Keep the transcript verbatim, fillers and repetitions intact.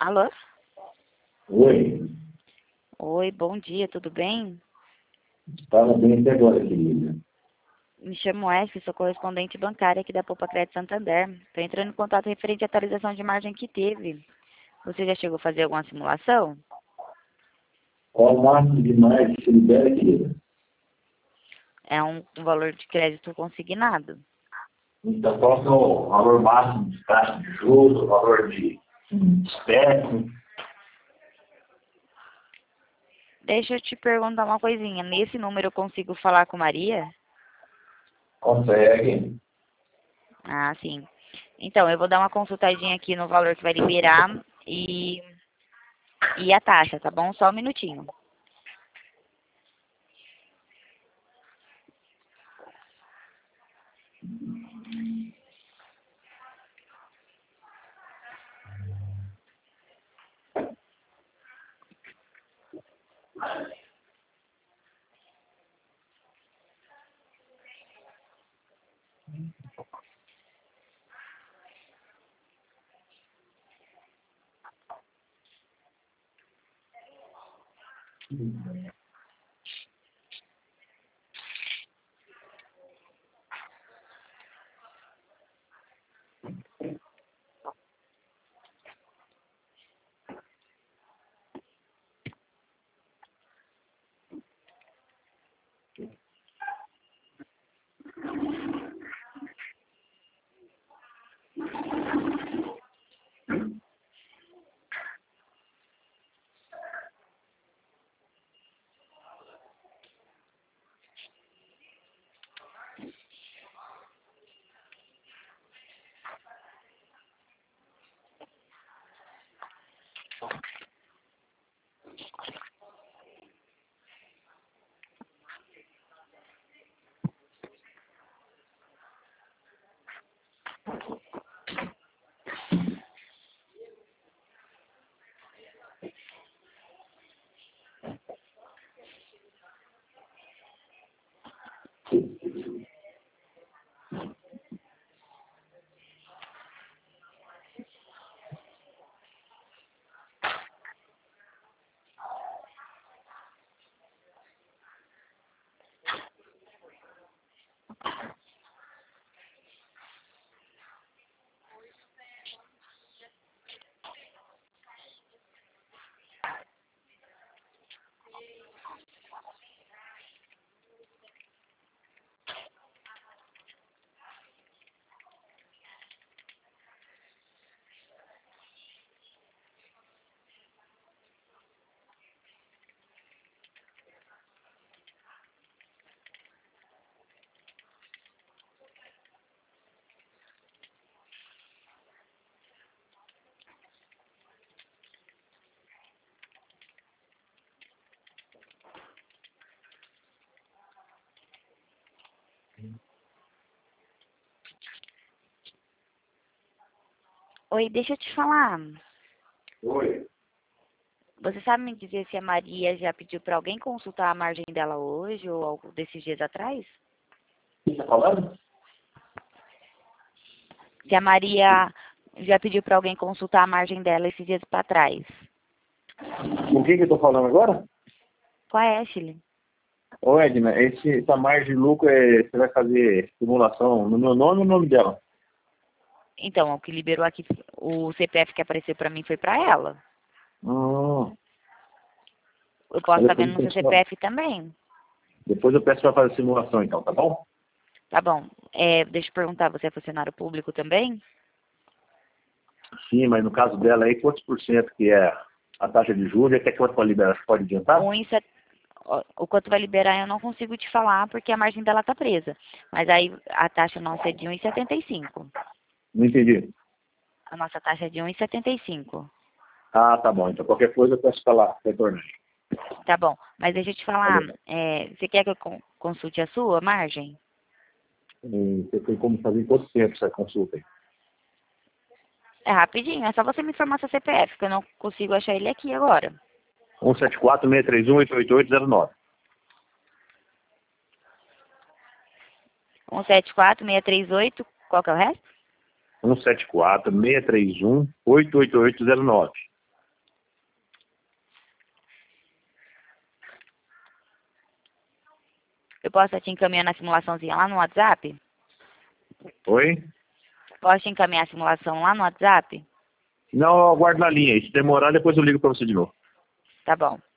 Alô? Oi, Oi, bom dia, tudo bem? estava bem até agora, querida. Me chamo Wesley, sou correspondente bancária aqui da Poupa Crédito Santander. Estou entrando em contato referente à atualização de margem que teve. Você já chegou a fazer alguma simulação? Qual o máximo de mais que se libera, querida? É um, um valor de crédito consignado. Então, qual que é o valor máximo de taxa de juros, o valor de espécie? Deixa eu te perguntar uma coisinha. Nesse número eu consigo falar com Maria? Consegue? Ah, sim. Então, eu vou dar uma consultadinha aqui no valor que vai liberar e, e a taxa, tá bom? Só um minutinho. Oi, deixa eu te falar. Oi. Você sabe me dizer se a Maria já pediu para alguém consultar a margem dela hoje ou algo desses dias atrás? O que você está falando? Se a Maria já pediu para alguém consultar a margem dela esses dias para trás? O que que eu estou falando agora? Qual é, Ashley? Ô, Edna, esse, essa margem de lucro, é, você vai fazer simulação no meu nome ou no nome dela? Então, o que liberou aqui, o C P F que apareceu para mim foi para ela. Hum, Eu posso estar depois, vendo no eu seu peço, C P F também. depois eu peço para fazer simulação, então, tá bom? Tá bom. É, deixa eu perguntar, você é funcionário público também? Sim, mas no caso dela aí, quantos por cento que é a taxa de juros e até quanto pode liberar? Você pode adiantar? Um em set- ó, O quanto vai liberar eu não consigo te falar porque a margem dela tá presa. Mas aí a taxa nossa é de um e setenta e cinco. Não entendi. A nossa taxa é de um e setenta e cinco. Ah, tá bom. Então qualquer coisa eu peço para lá, retornar. Tá bom. Mas deixa eu te falar, Valeu. é, você quer que eu con- consulte a sua margem? E você tem como fazer em quanto tempo essa consulta aí? É rapidinho, é só você me informar seu C P F, que eu não consigo achar ele aqui agora. um sete quatro, seis três um, oito oito oito zero nove. um sete quatro, seis três oito, qual que é o resto? um sete quatro, seis três um, oito oito oito zero nove. Eu posso estar te encaminhando a simulaçãozinha lá no WhatsApp? Oi? Posso te encaminhar a simulação lá no WhatsApp? Não, eu aguardo na linha aí. Se demorar, depois eu ligo para você de novo. Tá bom.